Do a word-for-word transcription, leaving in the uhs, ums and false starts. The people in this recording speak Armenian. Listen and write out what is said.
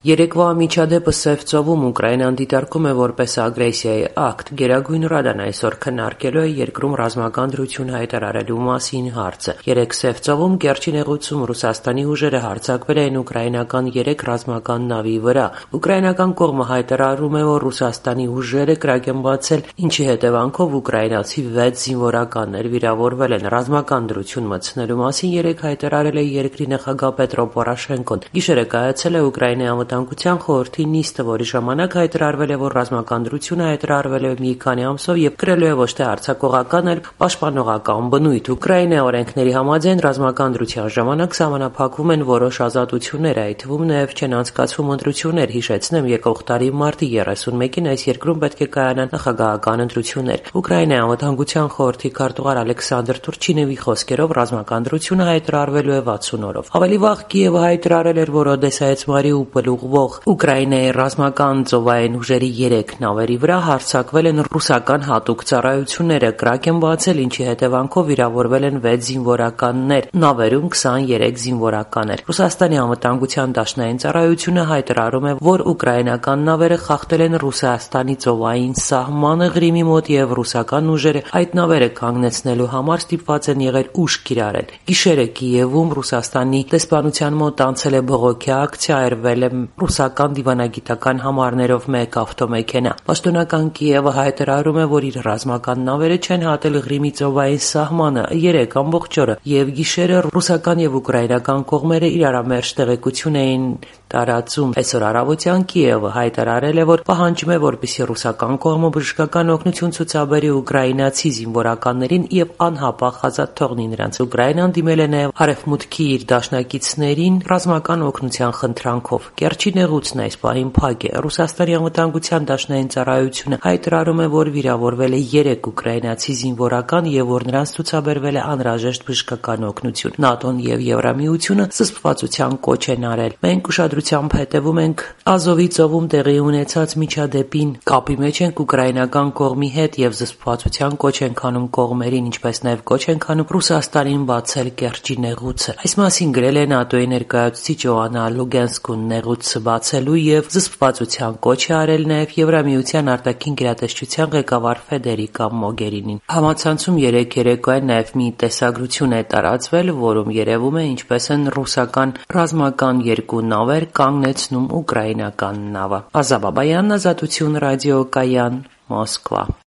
Երեկվա միջադեպը Սև ծովում Ուկրաինան դիտարկում է որպես ագրեսիայի ակտ։ Գերագույն ռադան այսօր քննարկելու է երկրում ռազմական դրություն հայտարարելու մասին հարցը։ Երեկ Սև ծովում Կերչի նեղուցում Ռուսաստանի ուժերը հարձակվել են ուկրաինական երեք ռազմական նավի վրա։ Ուկրաինական կողմը հայտարարում է, որ Ռուսաստանի ուժերը կրակ են բացել, ինչի հետևանքով ուկրաինացի վեց զինվորականներ վիրավորվել են։ Ռազմական դրություն մտցնելու մասին երեկ հայտարարել է երկրի նախագահ Պետրո Պորոշենկոն։ Գիշերը կայացել է Ուկրաինայի Անվտանգության խորհրդի նիստը, որի ժամանակ հայտարարվել է, որ ռազմական դրությունը հայտարարվել է մի քանի ամսով եւ կրելու է ոչ թե արձակողական, այլ պաշտպանողական բնույթ։ Ուկրաինայի օրենքների համաձայն ռազմական դրության ժամանակ սահմանափակվում են որոշ ազատություններ, այդ թվում նաեւ չեն անցկացվում ընտրություններ։ Հիշեցնեմ, եկող տարի մարտի երեսունմեկին այս երկրում պետք է կայանան նախագահական ընտրություններ։ Ուկրաինայի Անվտանգության խորհրդի քարտուղար Ալեքսանդր Թուրչինովի խոսքերով ռազմական դրությունը հայտարարվելու է վաթսուն օրով։ Ավելի վաղ Կիևը հայտարարել էր, որ Օդեսայից Մարիուպոլ ուղղվող Ուկրաինայի ռազմական ծովային ուժերի երեք նավերի վրա հարձակվել են ռուսական հատուկ ծառայությունները, կրակ են բացել, ինչի հետևանքով վիրավորվել են վեց զինվորականներ, նավերում քսաներեք զինվորական էր։ Ռուսաստանի անվտանգության դաշնային ծառայությունը հայտարարում է, որ ուկրաինական նավերը խախտել են Ռուսաստանի ծովային սահմանը Ղրիմի մոտ եւ ռուսական ուժերը այդ նավերը կանգնեցնելու համար ստիպված են եղել ուժ կիրառել։ Գիշերը Կիևում Ռուսաստանի դեսպանության մոտ անցել է բողոքի ակցիա, արվել է ռուսական դիվանագիտական համարներով մեկ ավտոմեքենա։ Պաշտոնական Կիևը հայտարարում է, որ իր ռազմական նավերը չեն հատել Ղրիմի ծովային սահմանը երեք ամբողջ օրը եւ գիշերը ռուսական եւ ուկրաինական կողմերը իրարամերժ տեղեկություն էին տարածում։ Այսօր առավոտյան Կիևը հայտարարել է, որ պահանջում է, որպեսզի ռուսական կողմը բժշկական օգնություն ցուցաբերի ուկրաինացի զինվորականներին եւ անհապաղ ազատ թողնի նրանց։ Ուկրաինան դիմել է նաեւ արևմուտքի իր դաշնակիցներին ռազմական օգնության խնդրանքով։ Կերչի նեղուցն այս պահին փակ է։ Ռուսաստանի անվտանգության դաշնային ծառայությունը հայտարարում է, որ վիրավորվել է երեք ուկրաինացի զինվորական եւ որ նրանց ցուցաբերվել է անհրաժեշտ բժշկական օգնություն։ ՆԱՏՕ-ն եւ Եվրամիությունը զսպվածության կոչ են արել։ Մենք ուշադրությամբ հետևում ենք Ազովի ծովում տեղի ունեցած միջադեպին, կապի մեջ ենք ուկրաինական կողմի հետ եւ զսպվածության կոչ ենք անում կողմերին, ինչպես նաեւ կոչ ենք անում Ռուսաստանին բացել Կերչի նեղուցը։ Այս մասին գրել է ՆԱՏՕ-ի ներկայացուցիչ Օաննա Լուգենսկուն նեղուցը բացելու եւ զսպվածության կոչ է արել նաեւ Եվրամիության արտաքին գերատեսչության ղեկավար Ֆեդերիկա Մոգերինին։ Համացանցում երեկ երեկոյան նաեւ մի տեսագրություն է տարածվել, որում երևում է ինչպես են ռուսական ռազմական երկու նավեր կանգնեցնում ուկրաինական նավը։ Ազա Բաբայան, Ազատություն ռադիոկայան, Մոսկվա։